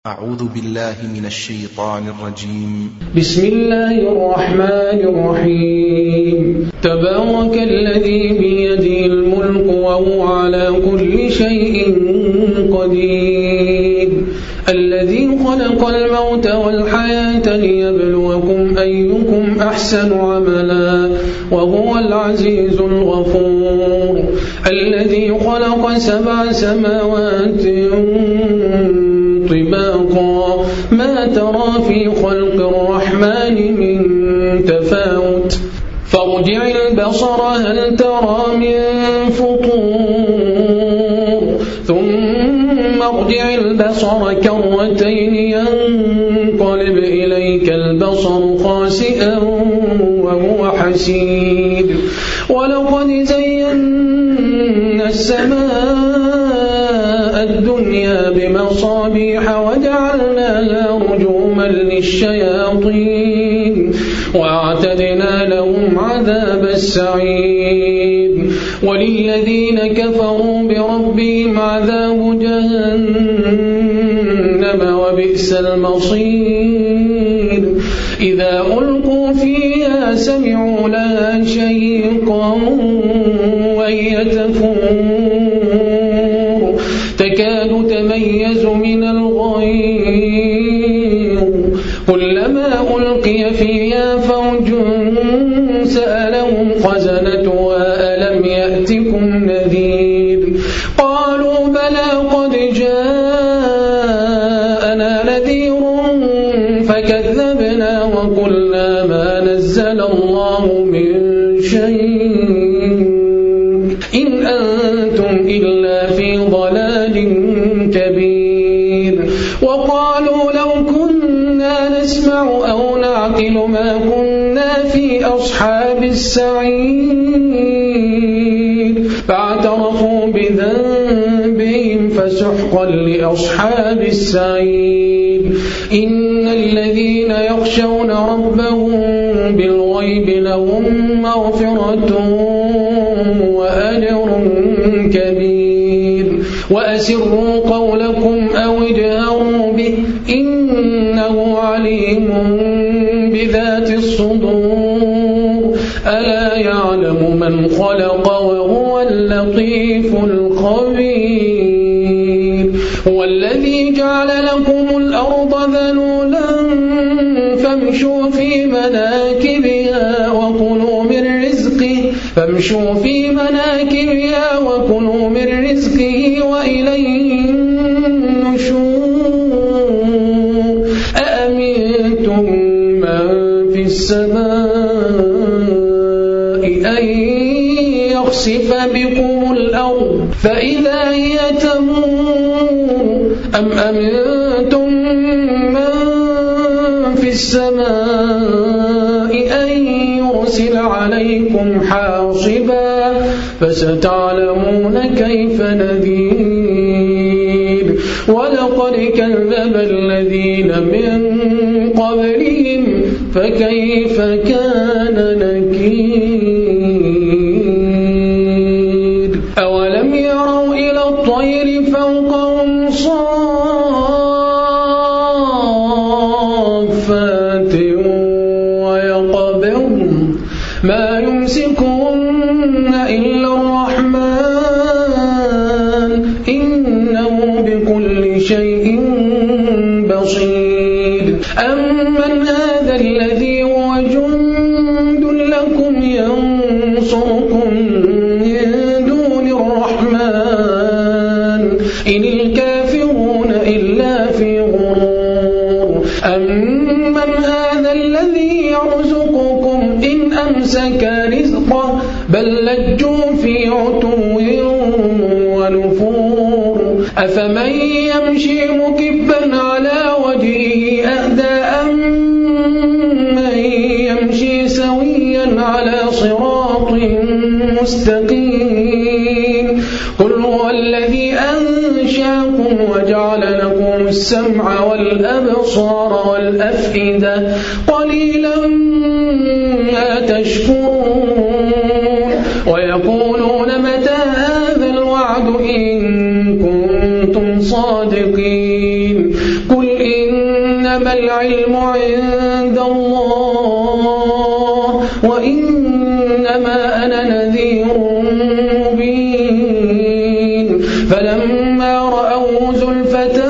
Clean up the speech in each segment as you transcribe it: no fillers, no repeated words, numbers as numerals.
أعوذ بالله من الشيطان الرجيم. بسم الله الرحمن الرحيم. تبارك الذي بيده الملك وهو على كل شيء قدير، الذي خلق الموت والحياة ليبلوكم أيكم أحسن عملا وهو العزيز الغفور، الذي خلق 7 سماوات طباقا ما ترى في خلق الرحمن من تفاوت، فارجع البصر هل ترى من فطور، ثم ارجع البصر كرتين ينقلب إليك البصر خاسئا وهو حسير، ولقد زينا السماء الدنيا بمصابيح وجعلناها رجوما للشياطين وأعتدنا لهم عذاب السعير، وللذين كفروا بربهم عذاب جهنم وبئس المصير، إذا ألقوا فيها سمعوا لها شهيقا وهي تفور تكاد تميز من الغيظ، كلما ألقي فيها فوج سألهم خزنتها ألم يأتكم نذير، قالوا بلى قد جاءنا نذير فكذبنا وقلنا ما نزل الله من شيء إن أنتم إلا في ضلال كبير، وقالوا لو كنا نسمع أو نعقل ما كنا في أصحاب السعير، فاعترفوا بذنبهم فسحقا لأصحاب السعير، إن الذين يخشون ربهم بالغيب لهم مغفرة وأجر كبير، وأسروا قولكم أو اجهروا به إنه عليم بذات الصدور، ألا يعلم من خلق وهو اللطيف الخبير، هو الذي جعل لكم الأرض ذلولا فامشوا في مناكبها وكلوا من رزقه وإليه النشور، أأمنتم من في السماء أن يخسف بكم الأرض فإذا هي تمور، أم أمنتم من في السماء أن يرسل عليكم حاصبا فستعلمون كيف نذير، ولقد كذب الذين من قبلهم فكيف كان نكير، أولم يروا إلى الطير فوقهم صافات ويقبضن ما يمسكهن إلا الرحمن إنه بكل شيء بصير، أمن هذا الذي هو جند لكم ينصركم من دون الرحمن إن الكافرون إلا في غرور، أمن هذا الذي يرزقكم إن أمسك رزقه بل لجوا في عتو ونفور، أفمن يمشي مكبا على وجهه أهدى أمن يمشي سويا على صراط مستقيم، قل هو الذي أنشاكم وجعل لكم السمع والأبصار والأفئدة قليلا ما تشكرون، ويقولون متى هذا الوعد إن كنتم صادقين، قل إنما العلم عند الله وإنما أنا نذير مبين فلما رأوا زلفة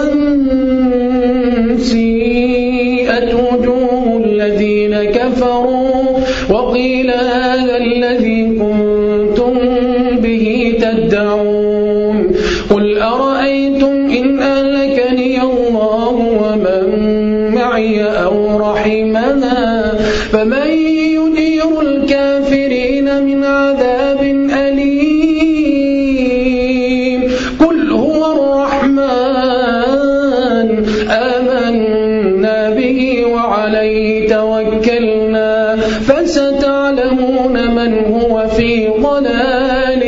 سيئت وجوه الذين كفروا وقيل هذا الذي كنتم به تدعون قل أرأيتم إن أهلكني الله ومن معي أو رحمنا فمن يجير الكافرين من عذاب أليم قل هو الرحمن آمنا به وعليه توكلنا فستعلمون من هو في ضلال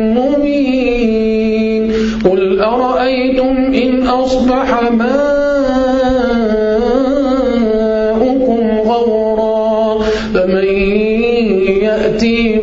مبين قل أرأيتم إن أصبح ماؤكم غورا فمن يأتي